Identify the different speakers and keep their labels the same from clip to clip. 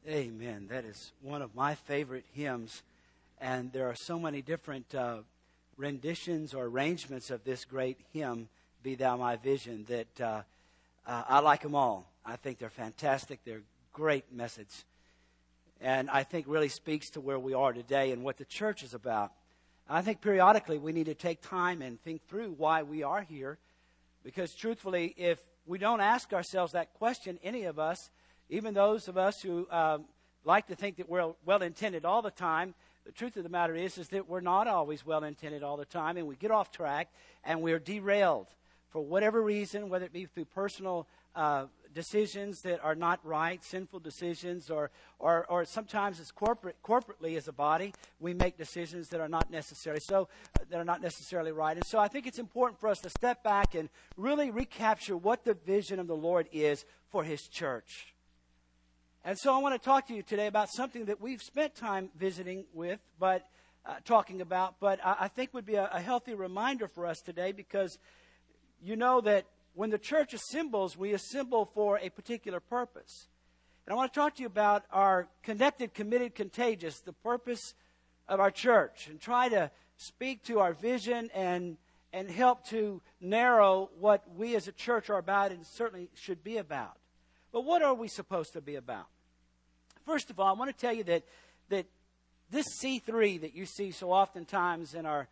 Speaker 1: Amen. That is one of my favorite hymns, and there are so many different renditions or arrangements of this great hymn, Be Thou My Vision, that I like them all. I think they're fantastic. They're great message, and I think really speaks to where we are today and what the church is about. I think periodically we need to take time and think through why we are here, because truthfully, if we don't ask ourselves that question, any of us, even those of us who like to think that we're well-intended all the time, the truth of the matter is that we're not always well-intended all the time, and we get off track, and we're derailed for whatever reason, whether it be through personal decisions that are not right, sinful decisions, or sometimes as corporately as a body, we make decisions that are not necessarily right. And so I think it's important for us to step back and really recapture what the vision of the Lord is for His church. And so I want to talk to you today about something that we've spent time visiting with, talking about, but I think would be a healthy reminder for us today, because you know that when the church assembles, we assemble for a particular purpose. And I want to talk to you about our connected, committed, contagious, the purpose of our church, and try to speak to our vision and help to narrow what we as a church are about and certainly should be about. But what are we supposed to be about? First of all, I want to tell you that this C3 that you see so oftentimes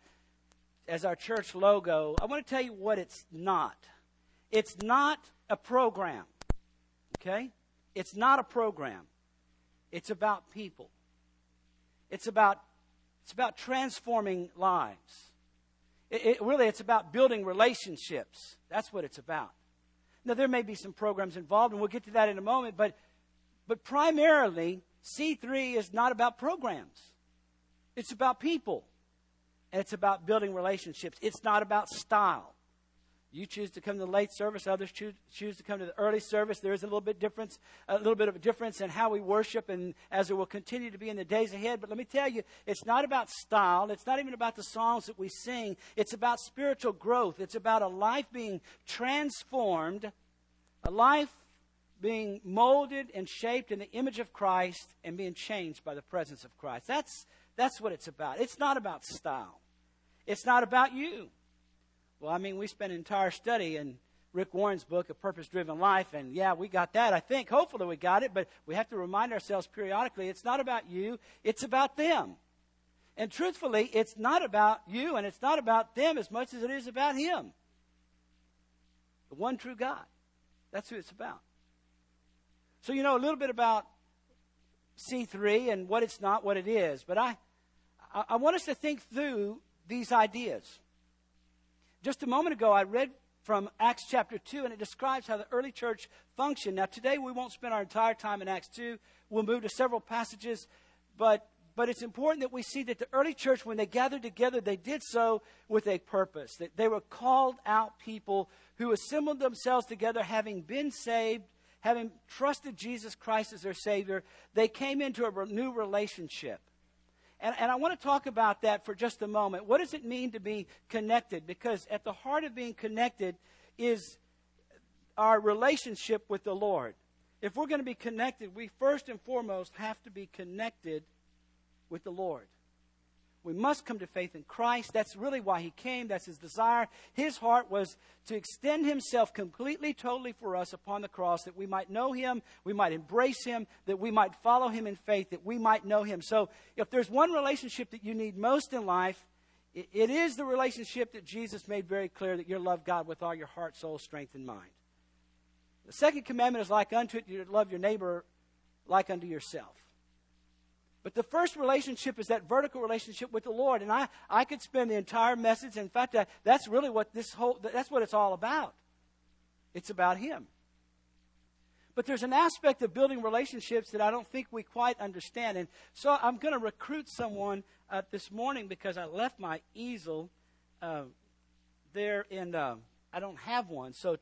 Speaker 1: as our church logo, I want to tell you what it's not. It's not a program, okay? It's not a program. It's about people. It's about transforming lives. It's about building relationships. That's what it's about. Now, there may be some programs involved, and we'll get to that in a moment, but primarily, C3 is not about programs. It's about people, and it's about building relationships. It's not about style. You choose to come to the late service. Others choose to come to the early service. There is a little bit of a difference in how we worship, and as there will continue to be in the days ahead. But let me tell you, it's not about style. It's not even about the songs that we sing. It's about spiritual growth. It's about a life being transformed, a life being molded and shaped in the image of Christ and being changed by the presence of Christ. That's what it's about. It's not about style. It's not about you. Well, I mean, we spent an entire study in Rick Warren's book, A Purpose-Driven Life, and yeah, we got that, I think. Hopefully we got it, but we have to remind ourselves periodically, it's not about you, it's about them. And truthfully, it's not about you and it's not about them as much as it is about Him. The one true God. That's who it's about. So you know a little bit about C3 and what it's not, what it is. But I want us to think through these ideas. Just a moment ago, I read from Acts chapter 2, and it describes how the early church functioned. Now, today we won't spend our entire time in Acts 2. We'll move to several passages. But it's important that we see that the early church, when they gathered together, they did so with a purpose. That they were called out people who assembled themselves together, having been saved, having trusted Jesus Christ as their Savior. They came into a new relationship. And I want to talk about that for just a moment. What does it mean to be connected? Because at the heart of being connected is our relationship with the Lord. If we're going to be connected, we first and foremost have to be connected with the Lord. We must come to faith in Christ. That's really why He came. That's His desire. His heart was to extend Himself completely, totally for us upon the cross, that we might know Him, we might embrace Him, that we might follow Him in faith, that we might know Him. So if there's one relationship that you need most in life, it is the relationship that Jesus made very clear, that you love God with all your heart, soul, strength, and mind. The second commandment is like unto it, you love your neighbor like unto yourself. But the first relationship is that vertical relationship with the Lord. And I could spend the entire message. In fact, that's really what that's what it's all about. It's about Him. But there's an aspect of building relationships that I don't think we quite understand. And so I'm going to recruit someone this morning, because I left my easel there I don't have one. So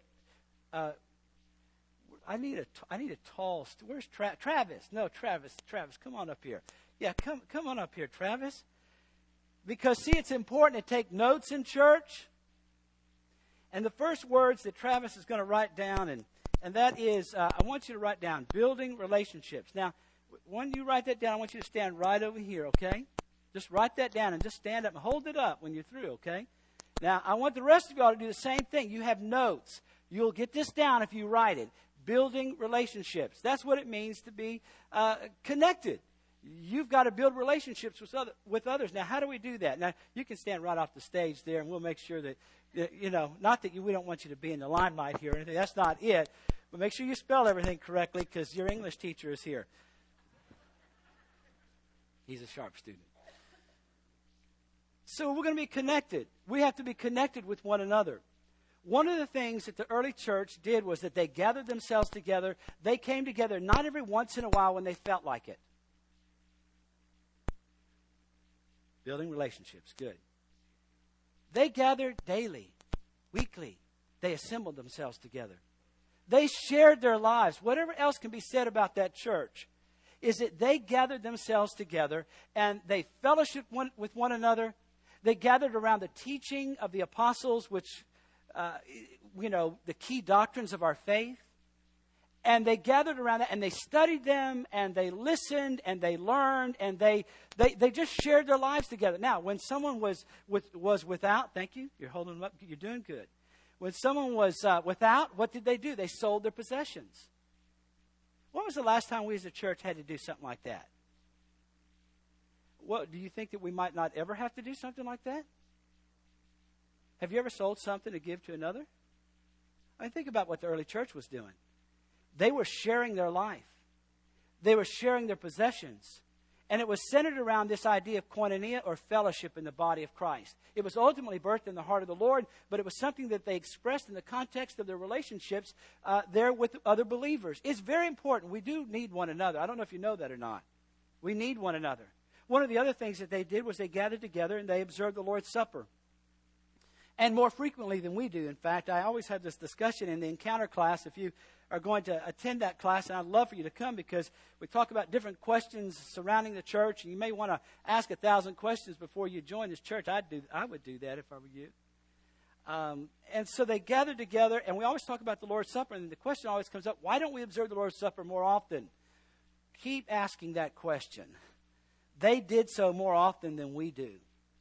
Speaker 1: I need a tall. Where's Travis? No, Travis, come on up here. Yeah, come on up here, Travis. Because see, it's important to take notes in church. And the first words that Travis is going to write down, and that is, I want you to write down building relationships. Now, When you write that down, I want you to stand right over here, okay? Just write that down and just stand up and hold it up when you're through, okay? Now, I want the rest of y'all to do the same thing. You have notes. You'll get this down if you write it. Building relationships. That's what it means to be connected. You've got to build relationships with others. Now, how do we do that? Now, you can stand right off the stage there, and we'll make sure that, not that we don't want you to be in the limelight here or anything. That's not it. But make sure you spell everything correctly because your English teacher is here. He's a sharp student. So we're going to be connected. We have to be connected with one another. One of the things that the early church did was that they gathered themselves together. They came together not every once in a while when they felt like it. Building relationships, good. They gathered daily, weekly. They assembled themselves together. They shared their lives. Whatever else can be said about that church is that they gathered themselves together and they fellowshiped with one another. They gathered around the teaching of the apostles, which, the key doctrines of our faith. And they gathered around that and they studied them and they listened and they learned and they just shared their lives together. Now, when someone was without, thank you, you're holding them up, you're doing good. When someone was without, what did they do? They sold their possessions. When was the last time we as a church had to do something like that? Well, do you think that we might not ever have to do something like that? Have you ever sold something to give to another? I mean, think about what the early church was doing. They were sharing their life. They were sharing their possessions. And it was centered around this idea of koinonia or fellowship in the body of Christ. It was ultimately birthed in the heart of the Lord, but it was something that they expressed in the context of their relationships there with other believers. It's very important. We do need one another. I don't know if you know that or not. We need one another. One of the other things that they did was they gathered together and they observed the Lord's Supper. And more frequently than we do. In fact, I always have this discussion in the encounter class. If you are going to attend that class, and I'd love for you to come because we talk about different questions surrounding the church. And you may want to ask 1,000 questions before you join this church. I would do that if I were you. And so they gathered together, and we always talk about the Lord's Supper. And the question always comes up, why don't we observe the Lord's Supper more often? Keep asking that question. They did so more often than we do.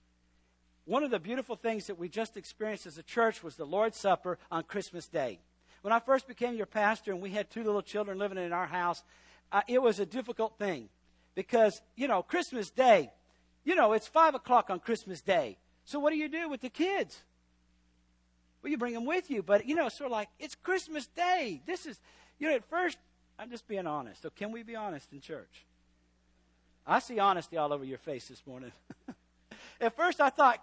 Speaker 1: One of the beautiful things that we just experienced as a church was the Lord's Supper on Christmas Day. When I first became your pastor and we had 2 little children living in our house, it was a difficult thing because, Christmas Day, it's 5 o'clock on Christmas Day. So what do you do with the kids? Well, you bring them with you, but, sort of like, it's Christmas Day. This is, at first, I'm just being honest. So can we be honest in church? I see honesty all over your face this morning. At first I thought,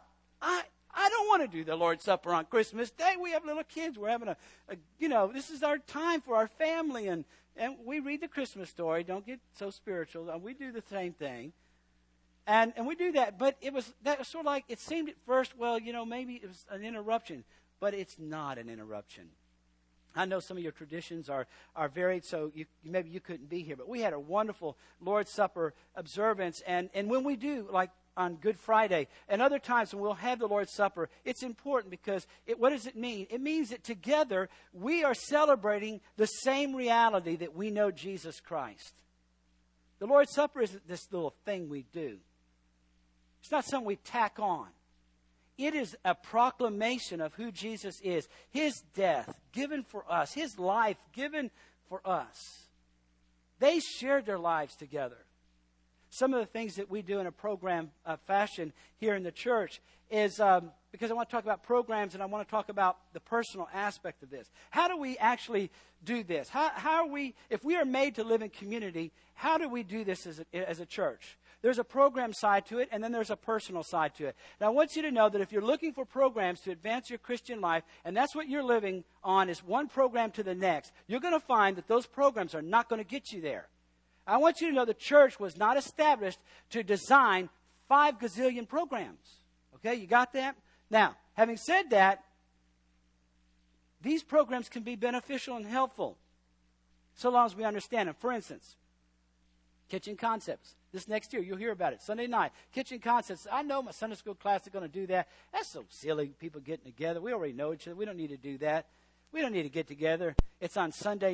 Speaker 1: I don't want to do the Lord's Supper on Christmas Day. We have little kids. We're having this is our time for our family. And we read the Christmas story. Don't get so spiritual. We do the same thing. And we do that. But that was sort of like, it seemed at first, maybe it was an interruption. But it's not an interruption. I know some of your traditions are varied, so maybe you couldn't be here. But we had a wonderful Lord's Supper observance. And when we do, like, on Good Friday, and other times when we'll have the Lord's Supper, it's important because what does it mean? It means that together we are celebrating the same reality that we know Jesus Christ. The Lord's Supper isn't this little thing we do. It's not something we tack on. It is a proclamation of who Jesus is. His death given for us. His life given for us. They shared their lives together. Some of the things that we do in a program fashion here in the church is because I want to talk about programs and I want to talk about the personal aspect of this. How do we actually do this? How are we, if we are made to live in community, how do we do this as a church? There's a program side to it, and then there's a personal side to it. Now, I want you to know that if you're looking for programs to advance your Christian life, and that's what you're living on is one program to the next, you're going to find that those programs are not going to get you there. I want you to know the church was not established to design 5 gazillion programs. Okay, you got that? Now, having said that, these programs can be beneficial and helpful so long as we understand them. For instance, Kitchen Concepts. This next year, you'll hear about it. Sunday night, Kitchen Concepts. I know my Sunday school class is going to do that. That's so silly, people getting together. We already know each other. We don't need to do that. We don't need to get together. It's on Sunday night.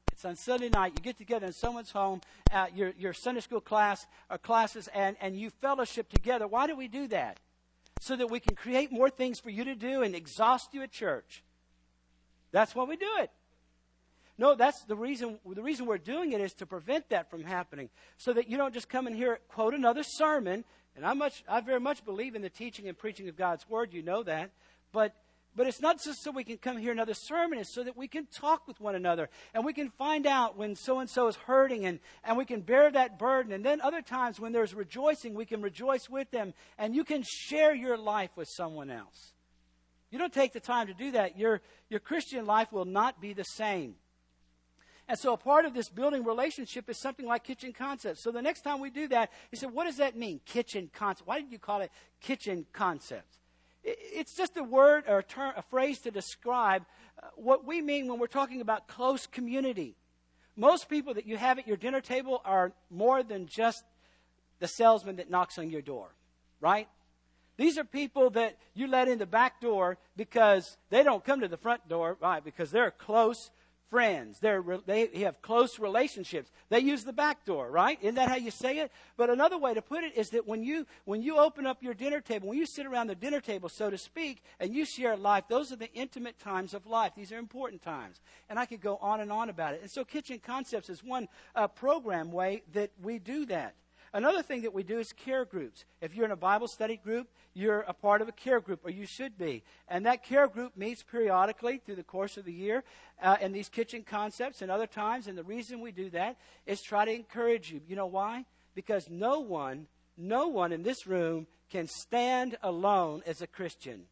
Speaker 1: It's on Sunday night. You get together in someone's home, your Sunday school class or classes, and you fellowship together. Why do we do that? So that we can create more things for you to do and exhaust you at church. That's why we do it. No, that's the reason. The reason we're doing it is to prevent that from happening, so that you don't just come in here, quote another sermon. And I very much believe in the teaching and preaching of God's Word. You know that. But it's not just so we can come hear another sermon. It's so that we can talk with one another. And we can find out when so-and-so is hurting. And we can bear that burden. And then other times when there's rejoicing, we can rejoice with them. And you can share your life with someone else. You don't take the time to do that, your Christian life will not be the same. And so a part of this building relationship is something like Kitchen Concepts. So the next time we do that, you say, what does that mean, Kitchen Concepts? Why did you call it Kitchen Concepts? It's just a word or a phrase to describe what we mean when we're talking about close community. Most people that you have at your dinner table are more than just the salesman that knocks on your door, right? These are people that you let in the back door because they don't come to the front door, right? Because they're close friends. They have close relationships. They use the back door, right? Isn't that how you say it? But another way to put it is that when you open up your dinner table, when you sit around the dinner table, so to speak, and you share life, those are the intimate times of life. These are important times. And I could go on and on about it. And so Kitchen Concepts is one program way that we do that. Another thing that we do is care groups. If you're in a Bible study group, you're a part of a care group, or you should be. And that care group meets periodically through the course of the year in these Kitchen Concepts and other times. And the reason we do that is try to encourage you. You know why? Because no one in this room can stand alone as a Christian.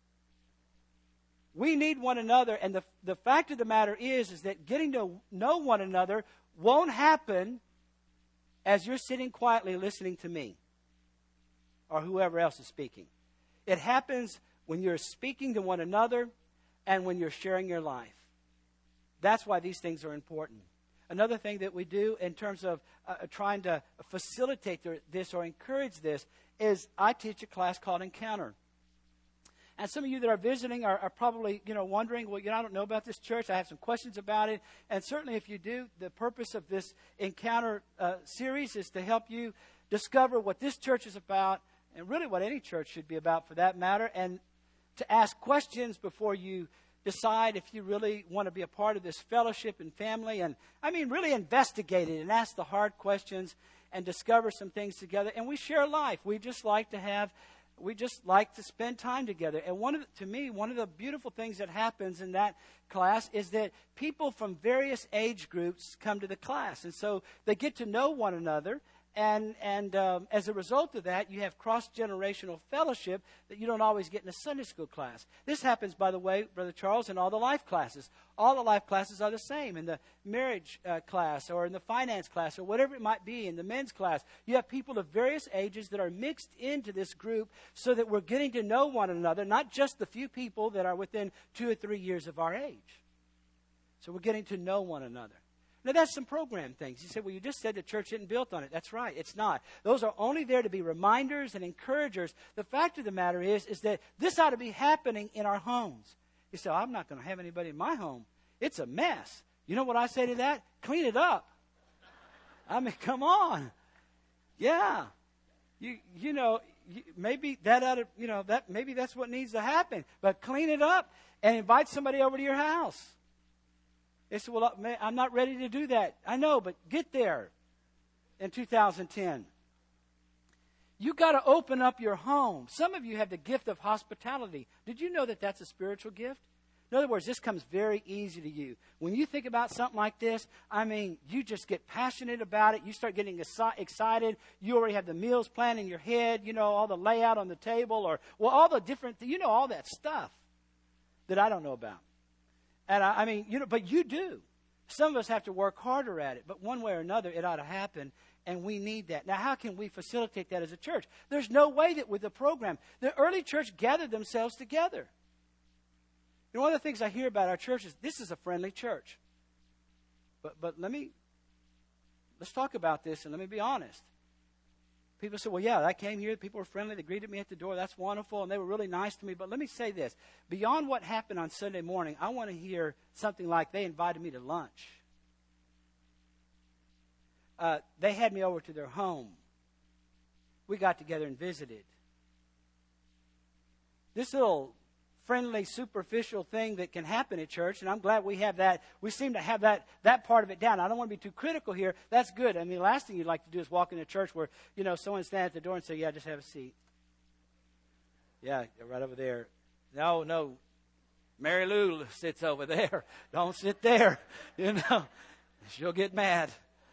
Speaker 1: We need one another. And the fact of the matter is that getting to know one another won't happen as you're sitting quietly listening to me or whoever else is speaking. It happens when you're speaking to one another and when you're sharing your life. That's why these things are important. Another thing that we do in terms of trying to facilitate this or encourage this is I teach a class called Encounter. And some of you that are visiting are probably, wondering, well, I don't know about this church. I have some questions about it. And certainly if you do, the purpose of this Encounter series is to help you discover what this church is about and really what any church should be about for that matter, and to ask questions before you decide if you really want to be a part of this fellowship and family. And really investigate it and ask the hard questions and discover some things together. And we share life. We just like to spend time together. And one of the beautiful things that happens in that class is that people from various age groups come to the class. And so they get to know one another. And as a result of that, you have cross-generational fellowship that you don't always get in a Sunday school class. This happens, by the way, Brother Charles, in all the life classes. All the life classes are the same. In the marriage class or in the finance class or whatever it might be, in the men's class, you have people of various ages that are mixed into this group so that we're getting to know one another, not just the few people that are within 2 or 3 years of our age. So we're getting to know one another. Now, that's some program things. You say, well, you just said the church isn't built on it. That's right. It's not. Those are only there to be reminders and encouragers. The fact of the matter is that this ought to be happening in our homes. You say, I'm not going to have anybody in my home. It's a mess. You know what I say to that? Clean it up. Come on. Yeah. Maybe that ought to, maybe that's what needs to happen. But clean it up and invite somebody over to your house. They said, well, I'm not ready to do that. I know, but get there in 2010. You got to open up your home. Some of you have the gift of hospitality. Did you know that that's a spiritual gift? In other words, this comes very easy to you. When you think about something like this, you just get passionate about it. You start getting excited. You already have the meals planned in your head, all the layout on the table all the different, all that stuff that I don't know about. And but you do. Some of us have to work harder at it, but one way or another, it ought to happen, and we need that. Now, how can we facilitate that as a church? There's no way that with the program, the early church gathered themselves together. One of the things I hear about our church is this is a friendly church. But let's talk about this, and let me be honest. People say, well, yeah, I came here. People were friendly. They greeted me at the door. That's wonderful. And they were really nice to me. But let me say this. Beyond what happened on Sunday morning, I want to hear something like they invited me to lunch. They had me over to their home. We got together and visited. This little friendly, superficial thing that can happen at church, and I'm glad we have that. We seem to have that part of it down. I don't want to be too critical here. That's good. I mean, the last thing you'd like to do is walk into church where, someone stands at the door and say, yeah, just have a seat. Yeah, right over there. No. Mary Lou sits over there. Don't sit there. She'll get mad.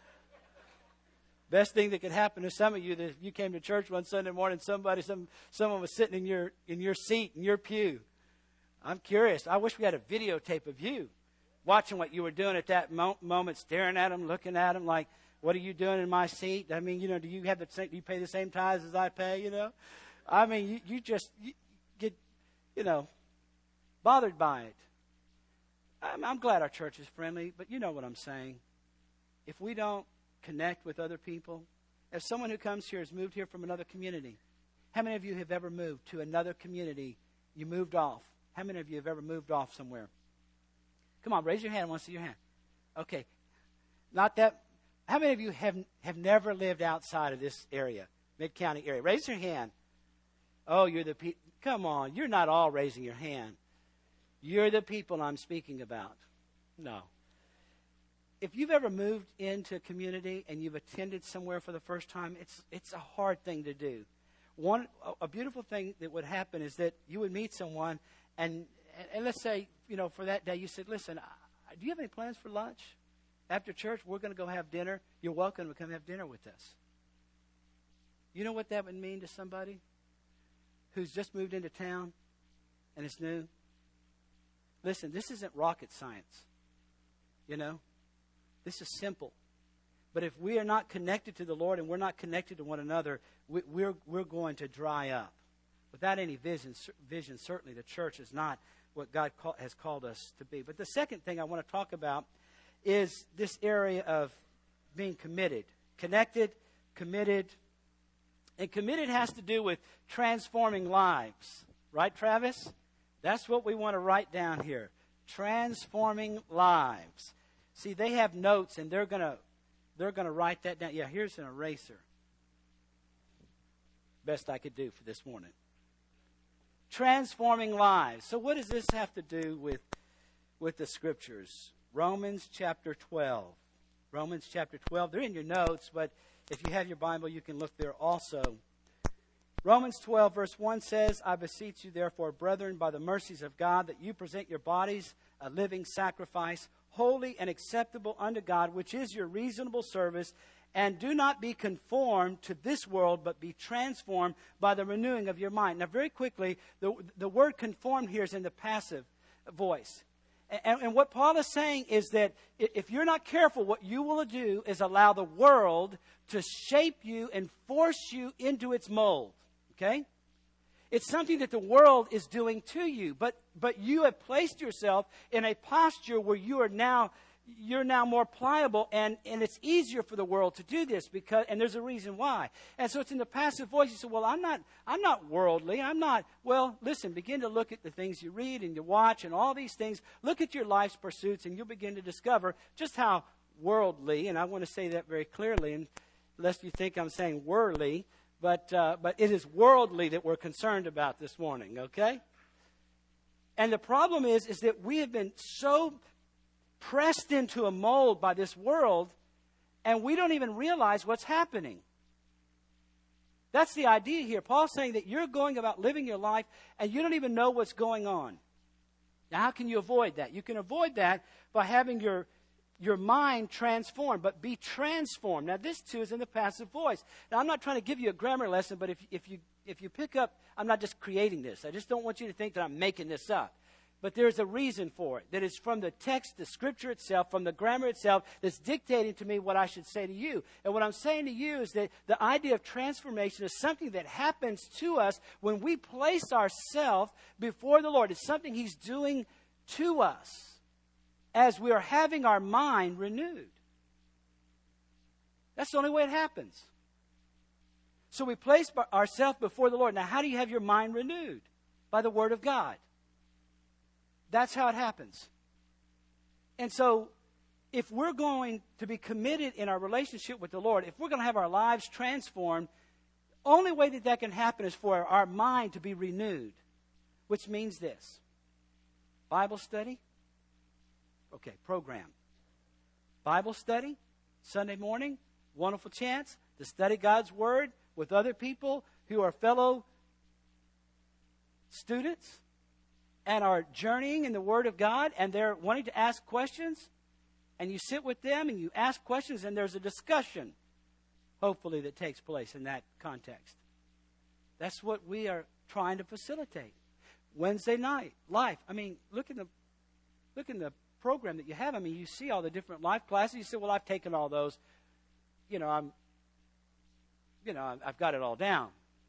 Speaker 1: Best thing that could happen to some of you, that if you came to church one Sunday morning, someone was sitting in your seat, in your pew. I'm curious. I wish we had a videotape of you watching what you were doing at that moment, staring at them, looking at them like, what are you doing in my seat? I mean, do you have do you pay the same tithes as I pay, I mean, you just get, bothered by it. I'm glad our church is friendly, but you know what I'm saying. If we don't connect with other people, if someone who comes here has moved here from another community, how many of you have ever moved to another community? You moved off. How many of you have ever moved off somewhere? Come on, raise your hand. I want to see your hand. Okay. Not that. How many of you have never lived outside of this area, Mid-County area? Raise your hand. Oh, you're the people. Come on. You're not all raising your hand. You're the people I'm speaking about. No. If you've ever moved into a community and you've attended somewhere for the first time, it's a hard thing to do. A beautiful thing that would happen is that you would meet someone, and let's say, for that day, you said, listen, do you have any plans for lunch? After church, we're going to go have dinner. You're welcome to come have dinner with us. You know what that would mean to somebody who's just moved into town and it's new? Listen, this isn't rocket science. This is simple. But if we are not connected to the Lord and we're not connected to one another, we're going to dry up. Without any vision, certainly the church is not what God has called us to be. But the second thing I want to talk about is this area of being committed. Connected, committed. And committed has to do with transforming lives. Right, Travis? That's what we want to write down here. Transforming lives. See, they have notes, and they're going to write that down. Yeah, here's an eraser. Best I could do for this morning. Transforming lives. So what does this have to do with the Scriptures? Romans chapter 12. Romans chapter 12. They're in your notes, but if you have your Bible, you can look there also. Romans 12, verse 1 says, I beseech you, therefore, brethren, by the mercies of God, that you present your bodies a living sacrifice, holy and acceptable unto God, which is your reasonable service. And do not be conformed to this world, but be transformed by the renewing of your mind. Now, very quickly, the word conformed here is in the passive voice. And what Paul is saying is that if you're not careful, what you will do is allow the world to shape you and force you into its mold. Okay? It's something that the world is doing to you. But you have placed yourself in a posture where you're now more pliable, and it's easier for the world to do this and there's a reason why. And so it's in the passive voice. You say, well, I'm not worldly. Well, listen, begin to look at the things you read and you watch and all these things. Look at your life's pursuits, and you'll begin to discover just how worldly, and I want to say that very clearly, and lest you think I'm saying worldly, but it is worldly that we're concerned about this morning, okay? And the problem is that we have been so pressed into a mold by this world, and we don't even realize what's happening. That's the idea here. Paul's saying that you're going about living your life, and you don't even know what's going on. Now, how can you avoid that? You can avoid that by having your mind transformed, but be transformed. Now, this too is in the passive voice. Now, I'm not trying to give you a grammar lesson, but if you pick up, I'm not just creating this. I just don't want you to think that I'm making this up. But there's a reason for it. That is from the text, the Scripture itself, from the grammar itself, that's dictating to me what I should say to you. And what I'm saying to you is that the idea of transformation is something that happens to us when we place ourselves before the Lord. It's something He's doing to us as we are having our mind renewed. That's the only way it happens. So we place ourselves before the Lord. Now, how do you have your mind renewed? By the Word of God. That's how it happens. And so if we're going to be committed in our relationship with the Lord, if we're going to have our lives transformed, the only way that that can happen is for our mind to be renewed, which means this. Bible study. Okay, program. Bible study, Sunday morning, wonderful chance to study God's Word with other people who are fellow students and are journeying in the Word of God, and they're wanting to ask questions, and you sit with them and you ask questions, and there's a discussion, hopefully, that takes place in that context. That's what we are trying to facilitate. Wednesday night, life. I mean, look in the program that you have. I mean, you see all the different life classes. You say, well, I've taken all those. I've got it all down.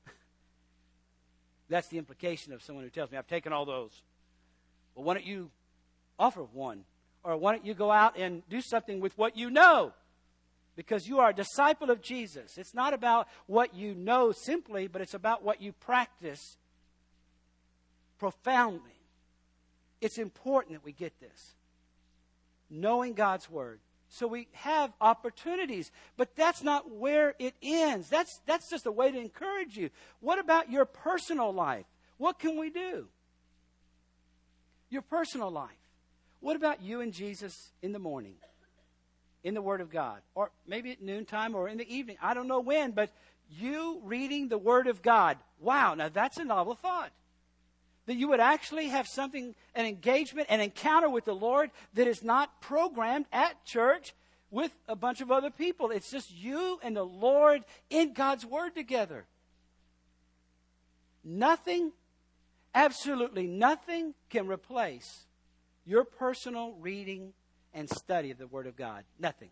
Speaker 1: That's the implication of someone who tells me, I've taken all those. Well, why don't you offer one? Or why don't you go out and do something with what you know? Because you are a disciple of Jesus. It's not about what you know simply, but it's about what you practice profoundly. It's important that we get this. Knowing God's Word. So we have opportunities, but that's not where it ends. That's just a way to encourage you. What about your personal life? What can we do? Your personal life. What about you and Jesus in the morning, in the Word of God, or maybe at noontime or in the evening? I don't know when, but you reading the Word of God. Wow, now that's a novel thought. That you would actually have something, an engagement, an encounter with the Lord that is not programmed at church with a bunch of other people. It's just you and the Lord in God's Word together. Nothing, absolutely nothing can replace your personal reading and study of the Word of God. Nothing.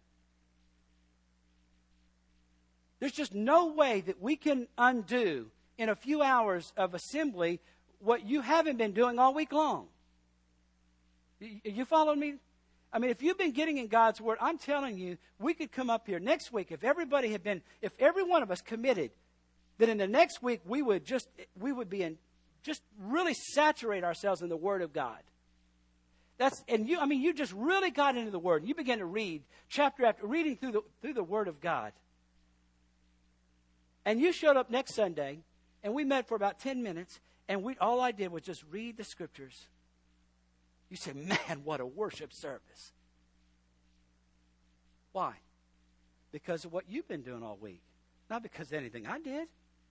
Speaker 1: There's just no way that we can undo in a few hours of assembly what you haven't been doing all week long. You follow me? I mean, if you've been getting in God's Word, I'm telling you, we could come up here next week if every one of us committed, that in the next week we would really saturate ourselves in the Word of God. You just really got into the Word. And you began to read chapter after reading through the Word of God. And you showed up next Sunday, and we met for about 10 minutes, and all I did was just read the Scriptures. You say, man, what a worship service. Why? Because of what you've been doing all week. Not because of anything I did.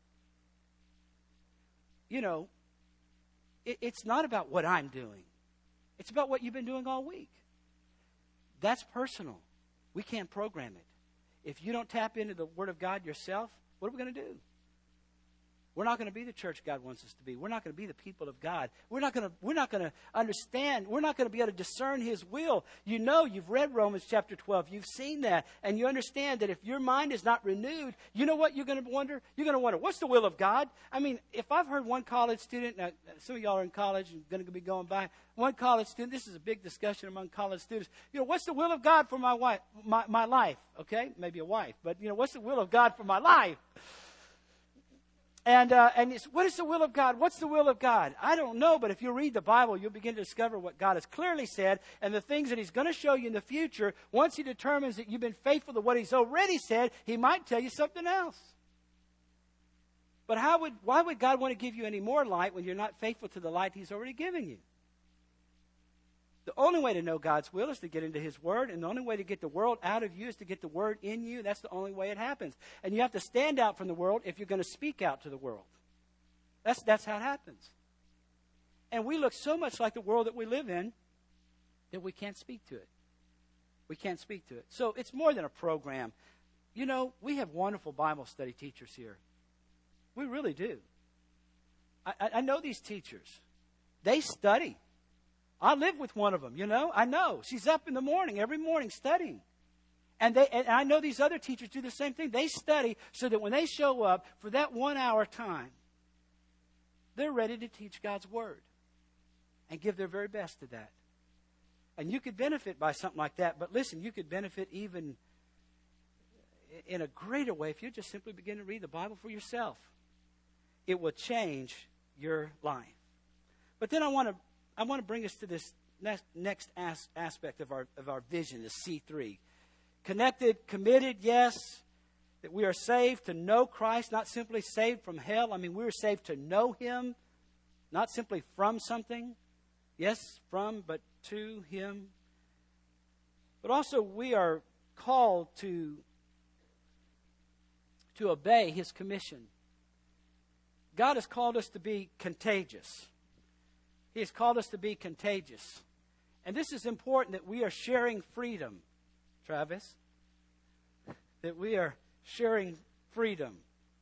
Speaker 1: It's not about what I'm doing. It's about what you've been doing all week. That's personal. We can't program it. If you don't tap into the Word of God yourself, what are we going to do? We're not going to be the church God wants us to be. We're not going to be the people of God. We're not going to understand. We're not going to be able to discern His will. You've read Romans chapter 12. You've seen that. And you understand that if your mind is not renewed, you know what you're going to wonder? You're going to wonder, what's the will of God? I mean, if I've heard one college student, now some of y'all are in college and going to be going by, one college student, this is a big discussion among college students. What's the will of God for my wife, my life? Okay, maybe a wife, but what's the will of God for my life? And what is the will of God? What's the will of God? I don't know, but if you read the Bible, you'll begin to discover what God has clearly said and the things that He's going to show you in the future. Once He determines that you've been faithful to what He's already said, He might tell you something else. But why would God want to give you any more light when you're not faithful to the light He's already given you? The only way to know God's will is to get into His Word, and the only way to get the world out of you is to get the Word in you. That's the only way it happens. And you have to stand out from the world if you're going to speak out to the world. That's how it happens. And we look so much like the world that we live in that we can't speak to it. We can't speak to it. So it's more than a program. We have wonderful Bible study teachers here. We really do. I know these teachers. They study. I live with one of them, I know. She's up in the morning, every morning studying. And I know these other teachers do the same thing. They study so that when they show up for that 1 hour time, they're ready to teach God's Word and give their very best to that. And you could benefit by something like that. But listen, you could benefit even in a greater way if you just simply begin to read the Bible for yourself. It will change your life. But then I want to bring us to this next aspect of our vision is C3. Connected, committed, yes. That we are saved to know Christ, not simply saved from hell. I mean, we are saved to know Him, not simply from something. Yes, from, but to Him. But also we are called to obey His commission. God has called us to be contagious. He has called us to be contagious. And this is important that we are sharing freedom, Travis. That we are sharing freedom.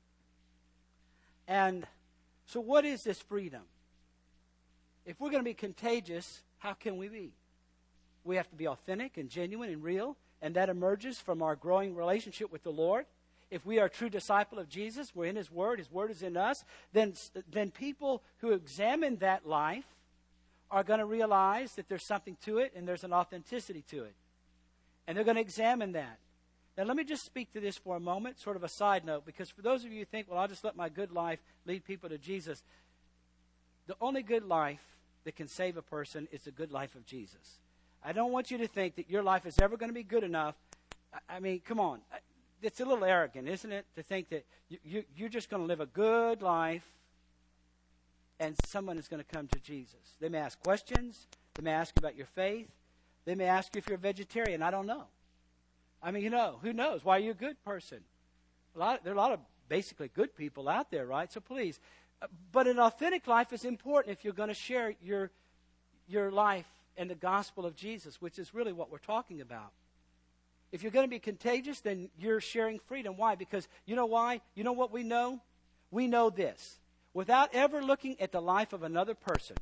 Speaker 1: And so what is this freedom? If we're going to be contagious, how can we be? We have to be authentic and genuine and real, and that emerges from our growing relationship with the Lord. If we are a true disciple of Jesus, we're in His Word is in us, then people who examine that life are going to realize that there's something to it and there's an authenticity to it. And they're going to examine that. Now, let me just speak to this for a moment, sort of a side note, because for those of you who think, well, I'll just let my good life lead people to Jesus, the only good life that can save a person is the good life of Jesus. I don't want you to think that your life is ever going to be good enough. I mean, come on. It's a little arrogant, isn't it, to think that you're just going to live a good life and someone is going to come to Jesus. They may ask questions. They may ask you about your faith. They may ask you if you're a vegetarian. I don't know. I mean, who knows? Why are you a good person? There are a lot of basically good people out there, right? So please. But an authentic life is important if you're going to share your life and the gospel of Jesus, which is really what we're talking about. If you're going to be contagious, then you're sharing freedom. Why? Because you know why? You know what we know? We know this. Without ever looking at the life of another person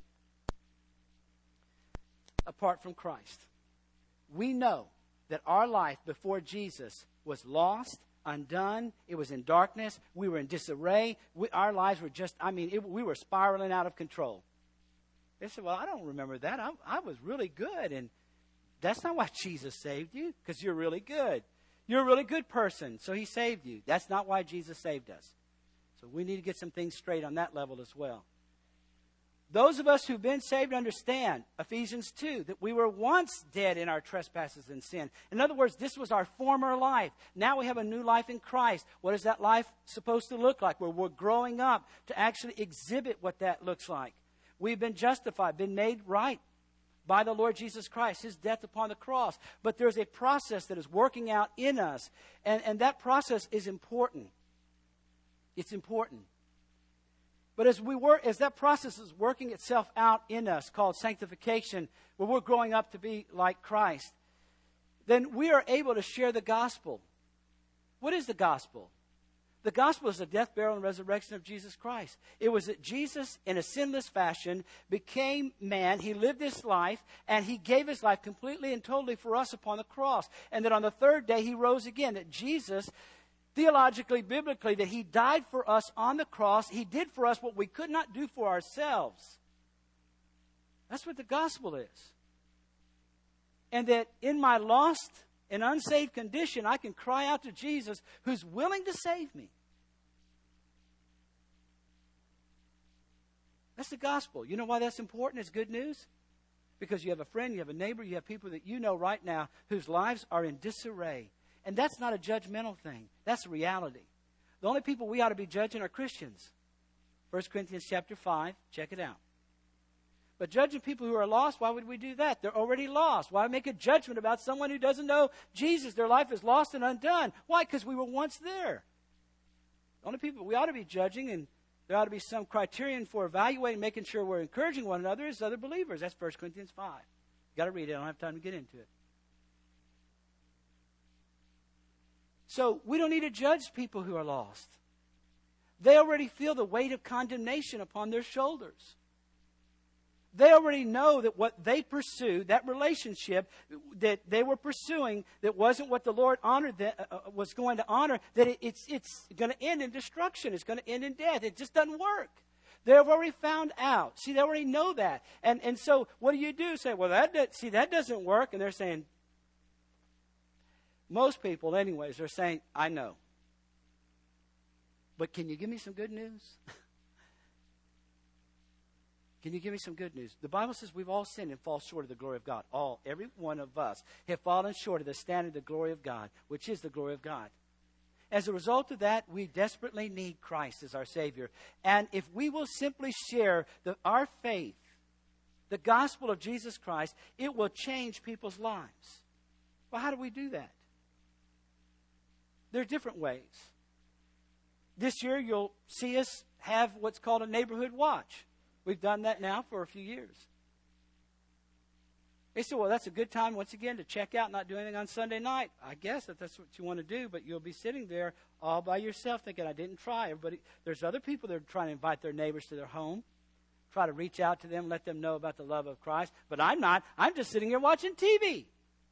Speaker 1: apart from Christ, we know that our life before Jesus was lost, undone. It was in darkness. We were in disarray. Our lives were we were spiraling out of control. They said, well, I don't remember that. I was really good. And that's not why Jesus saved you, because you're really good. You're a really good person, so He saved you. That's not why Jesus saved us. So we need to get some things straight on that level as well. Those of us who've been saved understand, Ephesians 2, that we were once dead in our trespasses and sin. In other words, this was our former life. Now we have a new life in Christ. What is that life supposed to look like? Where we're growing up to actually exhibit what that looks like. We've been justified, been made right by the Lord Jesus Christ, His death upon the cross. But there's a process that is working out in us, and that process is important. It's important. But as that process is working itself out in us, called sanctification, where we're growing up to be like Christ, then we are able to share the gospel. What is the gospel? The gospel is the death, burial, and resurrection of Jesus Christ. It was that Jesus, in a sinless fashion, became man. He lived this life, and He gave His life completely and totally for us upon the cross. And that on the third day, He rose again. That Jesus, theologically, biblically, that He died for us on the cross. He did for us what we could not do for ourselves. That's what the gospel is. And that in my lost and unsaved condition, I can cry out to Jesus, who's willing to save me. That's the gospel. You know why that's important? It's good news. Because you have a friend, you have a neighbor, you have people that you know right now whose lives are in disarray. And that's not a judgmental thing. That's a reality. The only people we ought to be judging are Christians. 1 Corinthians chapter 5, check it out. But judging people who are lost, why would we do that? They're already lost. Why make a judgment about someone who doesn't know Jesus? Their life is lost and undone. Why? Because we were once there. The only people we ought to be judging, and there ought to be some criterion for evaluating, making sure we're encouraging one another, is other believers. That's 1 Corinthians 5. You've got to read it. I don't have time to get into it. So we don't need to judge people who are lost. They already feel the weight of condemnation upon their shoulders. They already know that what they pursue, that relationship that they were pursuing, that wasn't what the Lord was going to honor, that it's going to end in destruction. It's going to end in death. It just doesn't work. They've already found out. See, they already know that. And so what do? Say, well, that doesn't work. And they're saying, most people anyways, are saying, I know. But can you give me some good news? Can you give me some good news? The Bible says we've all sinned and fall short of the glory of God. Every one of us have fallen short of the standard of the glory of God, which is the glory of God. As a result of that, we desperately need Christ as our Savior. And if we will simply share our faith, the gospel of Jesus Christ, it will change people's lives. Well, how do we do that? There are different ways. This year, you'll see us have what's called a neighborhood watch. We've done that now for a few years. They said, well, that's a good time, once again, to check out, not do anything on Sunday night. I guess if that's what you want to do, but you'll be sitting there all by yourself thinking, I didn't try. There's other people that are trying to invite their neighbors to their home, try to reach out to them, let them know about the love of Christ. But I'm not. I'm just sitting here watching TV.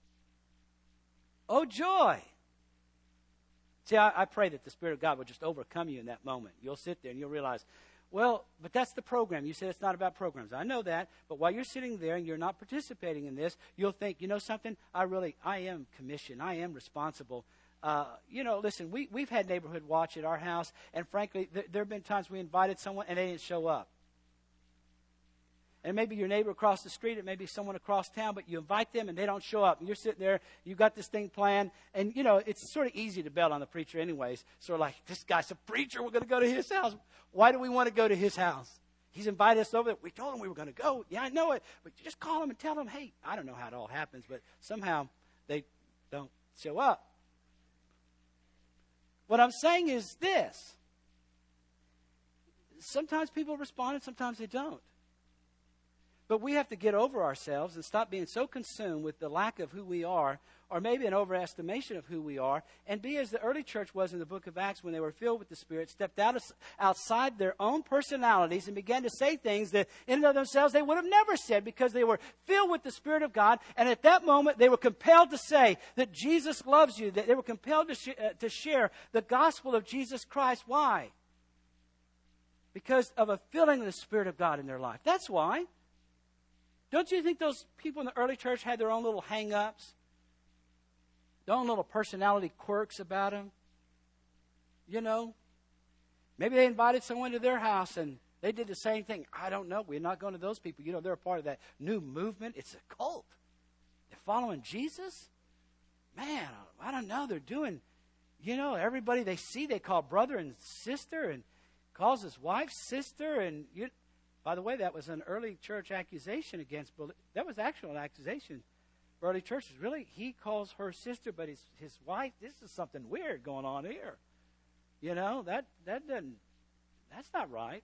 Speaker 1: Oh, joy. See, I pray that the Spirit of God will just overcome you in that moment. You'll sit there and you'll realize, well, but that's the program. You said it's not about programs. I know that. But while you're sitting there and you're not participating in this, you'll think, you know something? I am commissioned. I am responsible. Listen, we've had neighborhood watch at our house. And frankly, there have been times we invited someone and they didn't show up. And maybe your neighbor across the street, it may be someone across town, but you invite them and they don't show up. And you're sitting there, you've got this thing planned. And, it's sort of easy to bail on the preacher anyways. Sort of like, this guy's a preacher, we're going to go to his house. Why do we want to go to his house? He's invited us over there. We told him we were going to go. Yeah, I know it. But you just call him and tell him, hey, I don't know how it all happens, but somehow they don't show up. What I'm saying is this. Sometimes people respond and sometimes they don't. But we have to get over ourselves and stop being so consumed with the lack of who we are, or maybe an overestimation of who we are, and be as the early church was in the book of Acts when they were filled with the Spirit, stepped outside their own personalities and began to say things that in and of themselves they would have never said because they were filled with the Spirit of God. And at that moment, they were compelled to say that Jesus loves you, that they were compelled to share the gospel of Jesus Christ. Why? Because of a filling of the Spirit of God in their life. That's why. Don't you think those people in the early church had their own little hang-ups? Their own little personality quirks about them? Maybe they invited someone to their house and they did the same thing. I don't know. We're not going to those people. They're a part of that new movement. It's a cult. They're following Jesus? Man, I don't know. They're doing, everybody they see they call brother and sister and calls his wife sister and... By the way, that was an early church accusation against... That was actually an accusation for early churches. Really, he calls her sister, but his wife... This is something weird going on here. That doesn't... That's not right.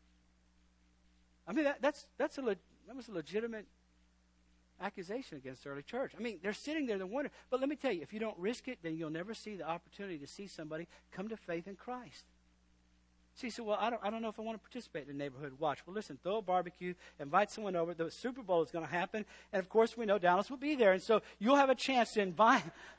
Speaker 1: I mean, that was a legitimate accusation against the early church. I mean, they're sitting there, they're wondering. But let me tell you, if you don't risk it, then you'll never see the opportunity to see somebody come to faith in Christ. She said, well, I don't know if I want to participate in the neighborhood watch. Well, listen, throw a barbecue, invite someone over. The Super Bowl is going to happen. And, of course, we know Dallas will be there. And so you'll have a chance to invite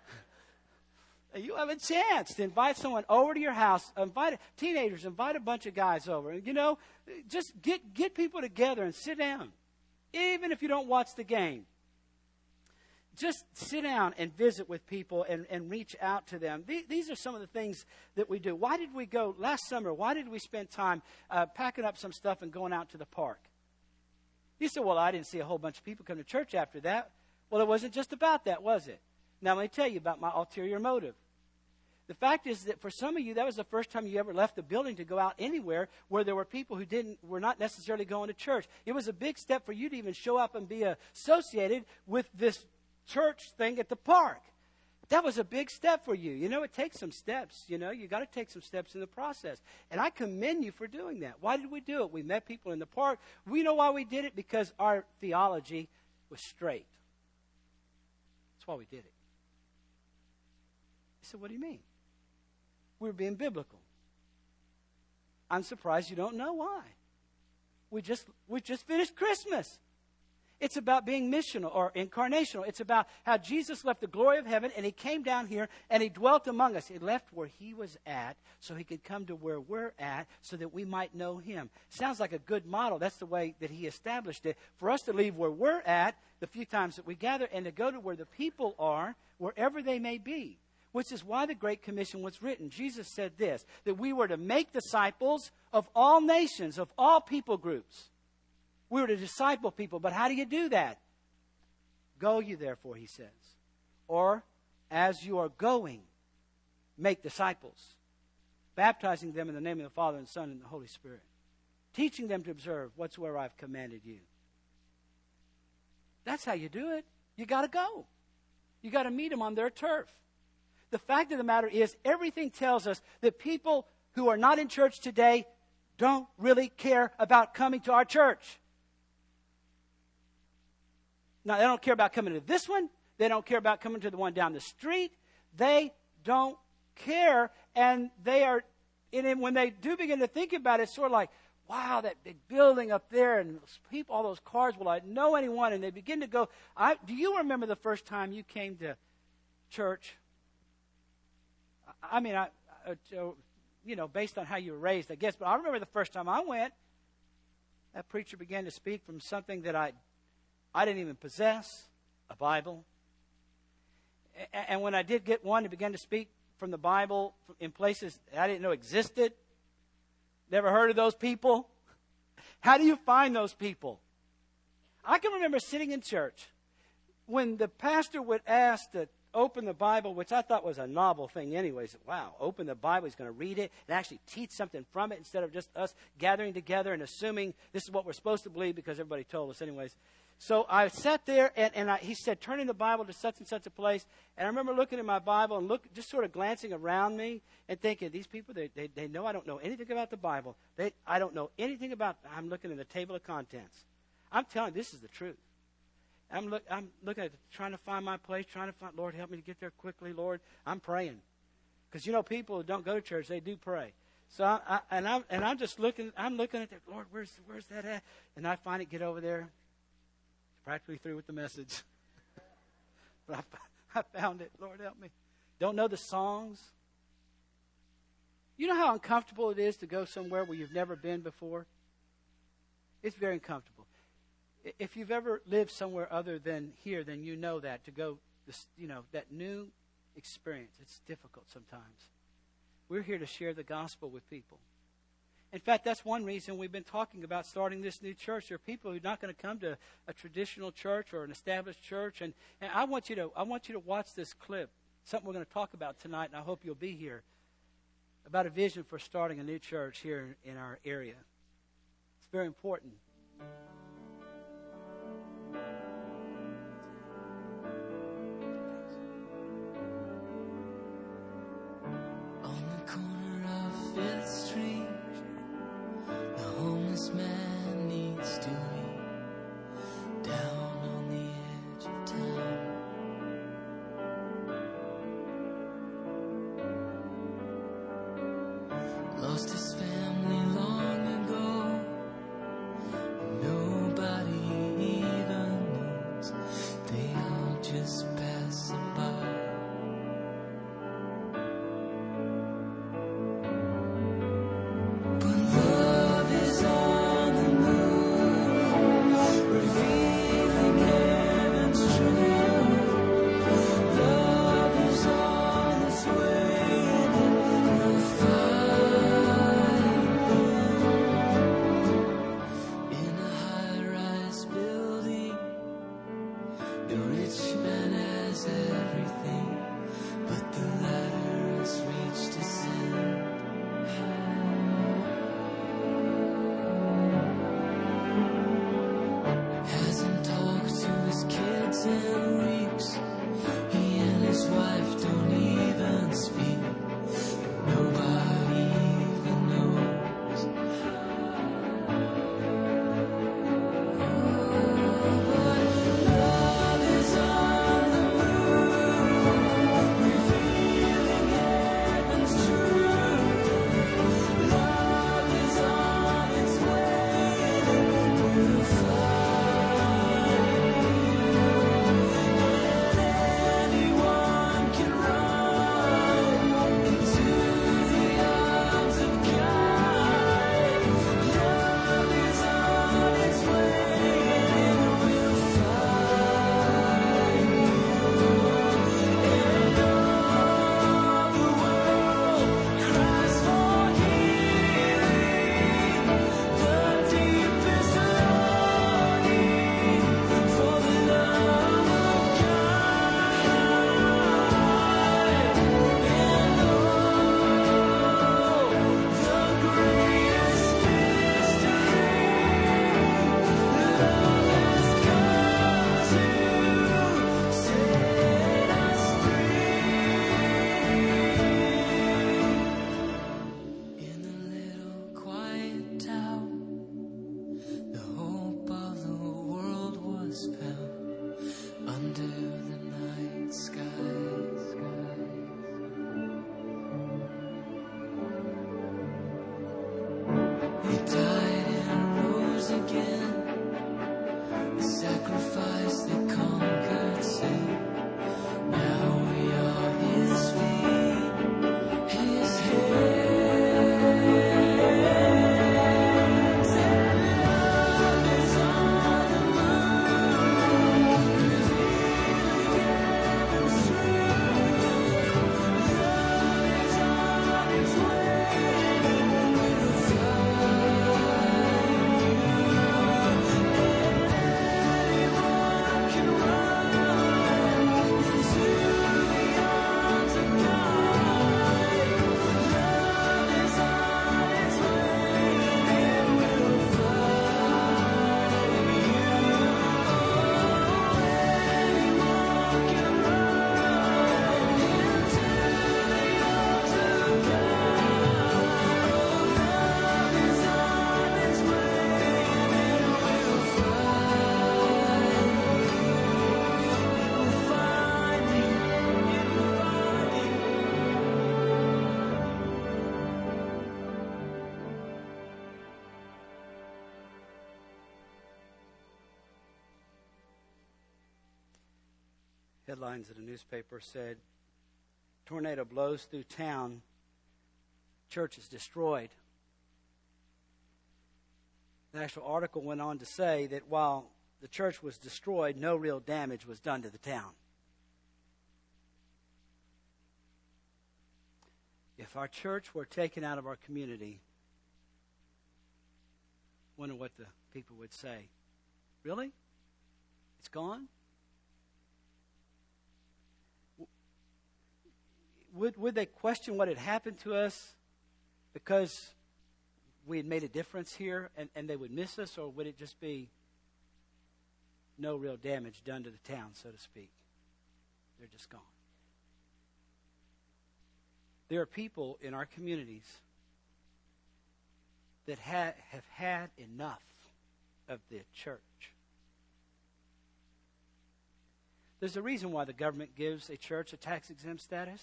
Speaker 1: someone over to your house. Invite teenagers, invite a bunch of guys over. And, just get people together and sit down. Even if you don't watch the game. Just sit down and visit with people and reach out to them. These are some of the things that we do. Why did we go last summer? Why did we spend time packing up some stuff and going out to the park? You said, well, I didn't see a whole bunch of people come to church after that. Well, it wasn't just about that, was it? Now, let me tell you about my ulterior motive. The fact is that for some of you, that was the first time you ever left the building to go out anywhere where there were people who were not necessarily going to church. It was a big step for you to even show up and be associated with this church thing at the park. That was a big step for you. It takes some steps. You got to take some steps in the process. And I commend you for doing that. Why did we do it? We met people in the park. We know why we did it, because our theology was straight. That's why we did it. I said, what do you mean? We were being biblical. I'm surprised you don't know why. We just finished Christmas. It's about being missional or incarnational. It's about how Jesus left the glory of heaven and he came down here and he dwelt among us. He left where he was at so he could come to where we're at so that we might know him. Sounds like a good model. That's the way that he established it. For us to leave where we're at the few times that we gather and to go to where the people are, wherever they may be. Which is why the Great Commission was written. Jesus said this, that we were to make disciples of all nations, of all people groups. We were to disciple people. But how do you do that? Go you therefore, he says. Or, as you are going, make disciples, baptizing them in the name of the Father and Son and the Holy Spirit, teaching them to observe whatsoever I've commanded you. That's how you do it. You got to go. You got to meet them on their turf. The fact of the matter is, everything tells us that people who are not in church today don't really care about coming to our church. Now, they don't care about coming to this one. They don't care about coming to the one down the street. They don't care. And when they do begin to think about it, it's sort of like, wow, that big building up there and those people, all those cars, will I know anyone? And they begin to go, do you remember the first time you came to church? I mean, based on how you were raised, I guess. But I remember the first time I went, that preacher began to speak from something that I didn't even possess, a Bible. And when I did get one, he began to speak from the Bible in places I didn't know existed. Never heard of those people. How do you find those people? I can remember sitting in church when the pastor would ask to open the Bible, which I thought was a novel thing anyways. Wow, open the Bible, he's going to read it and actually teach something from it instead of just us gathering together and assuming this is what we're supposed to believe because everybody told us anyways. So I sat there, and he said, turn in the Bible to such and such a place. And I remember looking at my Bible and just sort of glancing around me and thinking, these people, they know I don't know anything about the Bible. I don't know anything about, I'm looking at the table of contents. I'm telling you, this is the truth. I'm looking at it, trying to find my place, Lord, help me to get there quickly, Lord. I'm praying. Because, people who don't go to church, they do pray. So I'm just looking, I'm looking at it, Lord, where's that at? And I finally get over there. Practically through with the message. But I found it. Lord, help me. Don't know the songs. You know how uncomfortable it is to go somewhere where you've never been before? It's very uncomfortable. If you've ever lived somewhere other than here, then you know that. To go, that new experience, it's difficult sometimes. We're here to share the gospel with people. In fact, that's one reason we've been talking about starting this new church. There are people who are not going to come to a traditional church or an established church. And I want you to watch this clip, something we're going to talk about tonight, and I hope you'll be here, about a vision for starting a new church here in our area. It's very important.
Speaker 2: On the corner of Fifth Street, homeless man needs to be down on the edge of town. Lost his family long ago. No
Speaker 1: headlines in a newspaper said, tornado blows through town, church is destroyed. The actual article went on to say that while the church was destroyed, no real damage was done to the town. If our church were taken out of our community, I wonder what the people would say. Really? It's gone? Would they question what had happened to us because we had made a difference here and they would miss us? Or would it just be no real damage done to the town, so to speak? They're just gone. There are people in our communities that have had enough of the church. There's a reason why the government gives a church a tax-exempt status.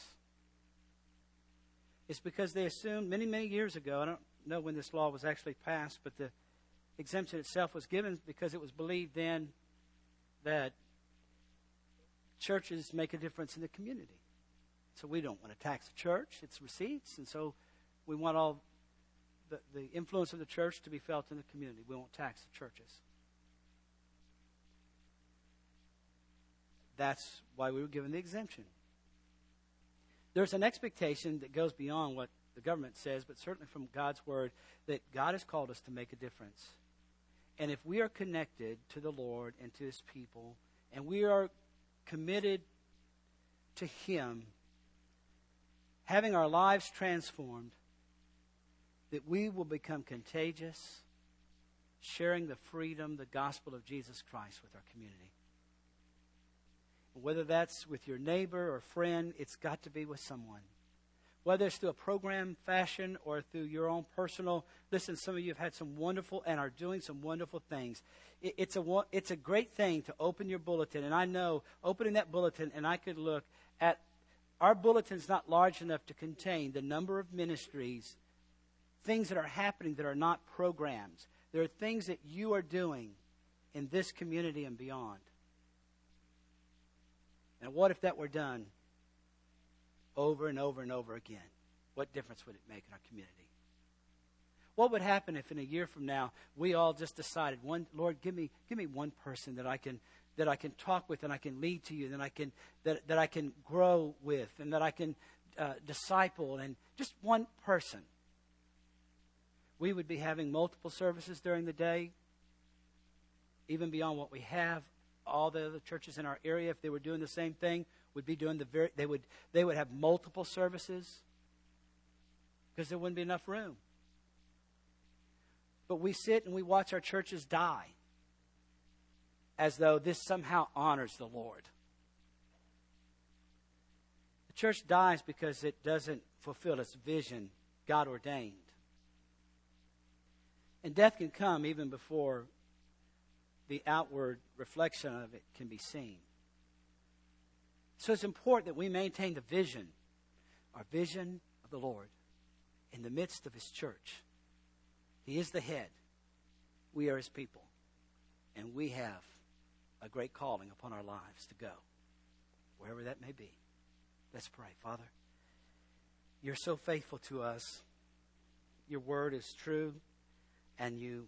Speaker 1: It's because they assumed many, many years ago, I don't know when this law was actually passed, but the exemption itself was given because it was believed then that churches make a difference in the community. So we don't want to tax the church, it's receipts, and so we want all the influence of the church to be felt in the community. We won't tax the churches. That's why we were given the exemption. There's an expectation that goes beyond what the government says, but certainly from God's word, that God has called us to make a difference. And if we are connected to the Lord and to His people, and we are committed to Him, having our lives transformed, that we will become contagious, sharing the freedom, the gospel of Jesus Christ with our community. Whether that's with your neighbor or friend, it's got to be with someone. Whether it's through a program fashion or through your own personal, listen, some of you have had some wonderful and are doing some wonderful things. It's a great thing to open your bulletin. And I know, opening that bulletin, and I could look at, our bulletin's not large enough to contain the number of ministries, things that are happening that are not programs. There are things that you are doing in this community and beyond. And what if that were done over and over and over again? What difference would it make in our community? What would happen if in a year from now we all just decided, Lord, give me one person that I can talk with and I can lead to you, that I can grow with, and that I can disciple, and just one person. We would be having multiple services during the day, even beyond what we have. All the other churches in our area, if they were doing the same thing, would be doing they would have multiple services because there wouldn't be enough room. But we sit and we watch our churches die as though this somehow honors the Lord. The church dies because it doesn't fulfill its vision, God ordained. And death can come even before the outward reflection of it can be seen. So it's important that we maintain the vision, our vision of the Lord, in the midst of His church. He is the head. We are His people. And we have a great calling upon our lives to go, wherever that may be. Let's pray. Father, You're so faithful to us. Your word is true, and You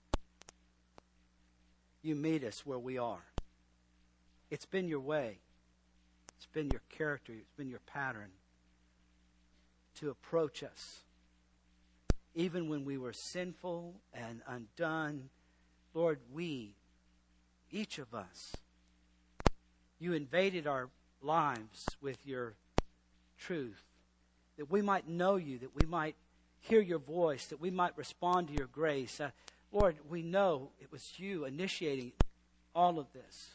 Speaker 1: meet us where we are. It's been Your way. It's been Your character. It's been Your pattern to approach us. Even when we were sinful and undone, Lord, each of us, You invaded our lives with Your truth, that we might know You, that we might hear Your voice, that we might respond to Your grace. Lord, we know it was You initiating all of this.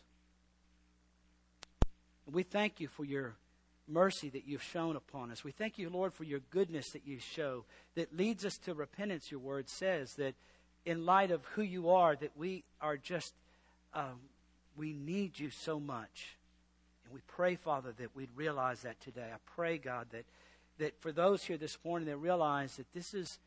Speaker 1: And we thank You for Your mercy that You've shown upon us. We thank You, Lord, for Your goodness that You show that leads us to repentance. Your word says that in light of who You are, that we are just, we need You so much. And we pray, Father, that we'd realize that today. I pray, God, that for those here this morning that realize that this is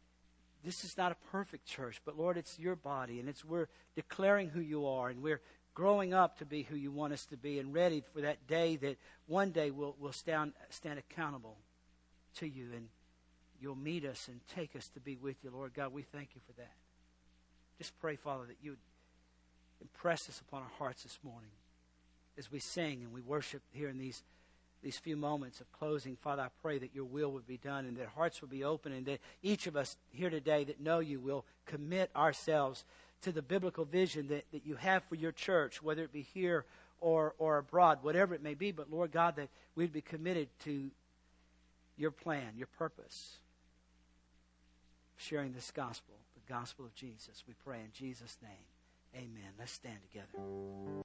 Speaker 1: not a perfect church, but Lord, it's Your body, and we're declaring who You are, and we're growing up to be who you want us to be, and ready for that day that one day we'll stand accountable to you, and you'll meet us and take us to be with you, Lord God. We thank you for that. Just pray, Father, that you would impress us upon our hearts this morning as we sing and we worship here in these few moments of closing. Father, I pray that your will would be done and that hearts will be open, and that each of us here today that know you will commit ourselves to the biblical vision that you have for your church, whether it be here or abroad, whatever it may be. But Lord God, that we'd be committed to your plan, your purpose, sharing this gospel, the gospel of Jesus. We pray in Jesus' name. Amen. Let's stand together.